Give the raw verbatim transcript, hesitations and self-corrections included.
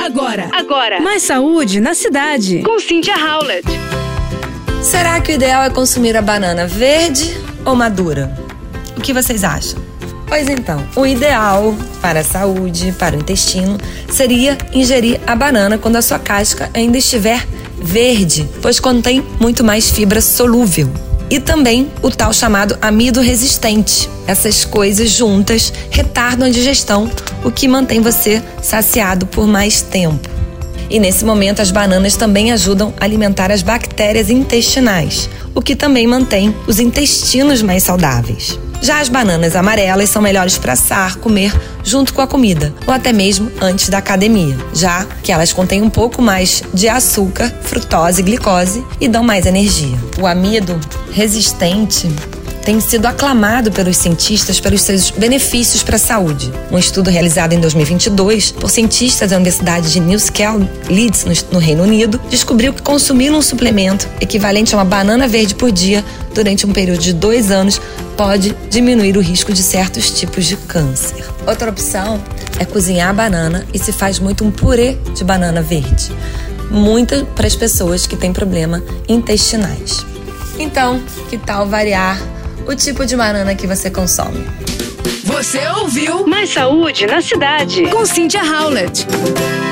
Agora, agora, mais saúde na cidade. Com Cynthia Howlett. Será que o ideal é consumir a banana verde ou madura? O que vocês acham? Pois então, o ideal para a saúde, para o intestino, seria ingerir a banana quando a sua casca ainda estiver verde, pois contém muito mais fibra solúvel. E também o tal chamado amido resistente. Essas coisas juntas retardam a digestão, o que mantém você saciado por mais tempo. E nesse momento as bananas também ajudam a alimentar as bactérias intestinais, o que também mantém os intestinos mais saudáveis. Já as bananas amarelas são melhores para assar, comer junto com a comida, ou até mesmo antes da academia, já que elas contêm um pouco mais de açúcar, frutose e glicose e dão mais energia. O amido resistente tem sido aclamado pelos cientistas pelos seus benefícios para a saúde. Um estudo realizado em dois mil e vinte e dois por cientistas da Universidade de Newcastle, Leeds, no Reino Unido, descobriu que consumir um suplemento equivalente a uma banana verde por dia durante um período de dois anos pode diminuir o risco de certos tipos de câncer. Outra opção é cozinhar a banana e se faz muito um purê de banana verde, muito para as pessoas que têm problema intestinais. Então, que tal variar o tipo de banana que você consome? Você ouviu Mais Saúde na Cidade com Cynthia Howlett.